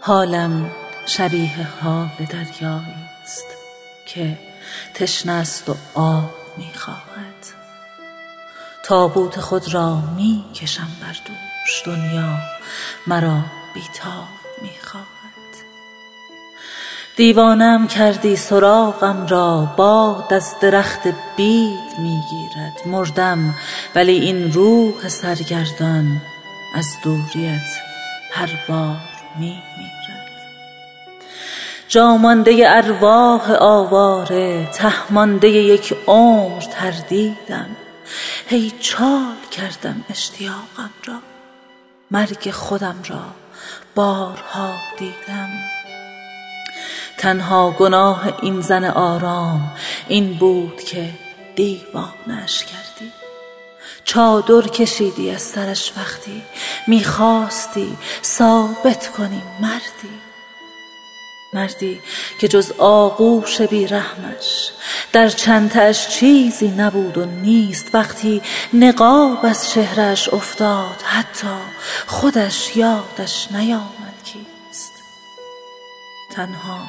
حالم شبیه حال دریایی است که تشنه است و آب می‌خواهد. تابوت خود را می‌کشم بر دوش، دنیا مرا بی‌تاب می‌خواهد. دیوانه‌ام کردی سراغم را، باد از درخت بید می‌گیرد. مردم ولی این روح سرگردان از دوریت هر بار می‌میرد. جا مانده ارواح آواره، ته مانده یک عمر تردیدم. هی چال کردم اشتیاقم را، مرگ خودم را بارها دیدم. تنها گناه این زن آرام این بود که دیوانه‌اش کردی. چادر کشیدی از سرش وقتی میخواستی ثابت کنی مردی که جز آغوش بیرحمش در چنتش چیزی نبود و نیست. وقتی نقاب از چهره‌اش افتاد حتی خودش یادش نیامد کیست. تنها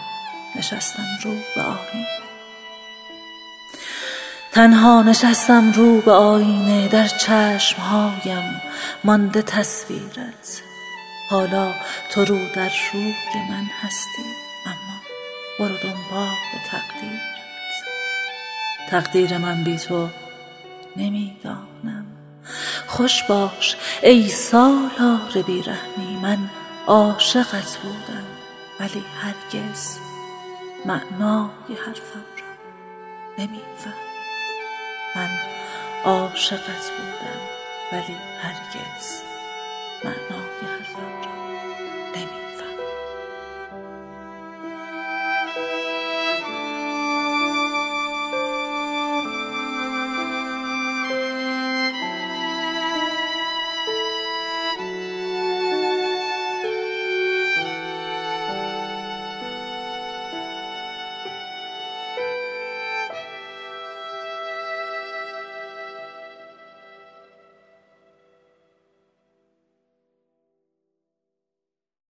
نشستم رو به آینه، در چشمهایم مانده تصویرت. حالا تو رو در روی من هستی، اما برو دنبال تقدیرت. تقدیر من بی تو نمیدانم. خوش باش ای سالار بیرحمی، من عاشقت بودم ولی هرگز معنای حرفم را نمیفهمی. من عاشقت بودم ولی هرگز معنای حرفم را